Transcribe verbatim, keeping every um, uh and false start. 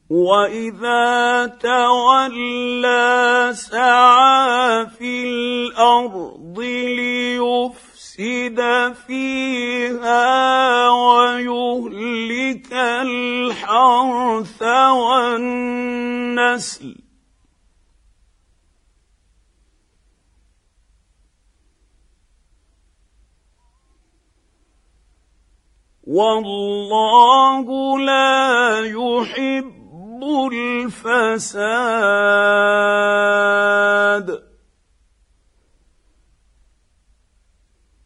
واذا تولى سعى في الارض ليفسد فيها ويهلك الحرث والنسل والله لا يحب الفساد.